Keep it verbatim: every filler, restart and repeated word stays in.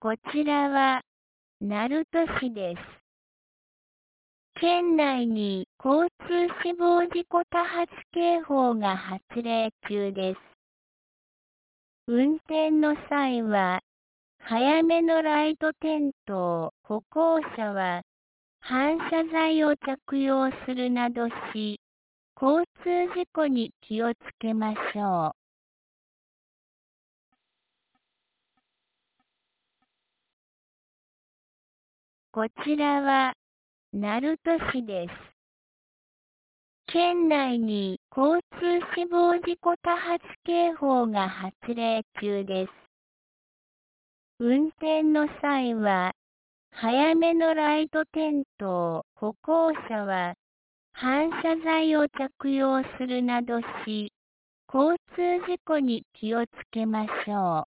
こちらは、鳴門市です。県内に交通死亡事故多発警報が発令中です。運転の際は、早めのライト点灯、歩行者は反射材を着用するなどし、交通事故に気をつけましょう。こちらは、鳴門市です。県内に交通死亡事故多発警報が発令中です。運転の際は、早めのライト点灯、歩行者は反射材を着用するなどし、交通事故に気をつけましょう。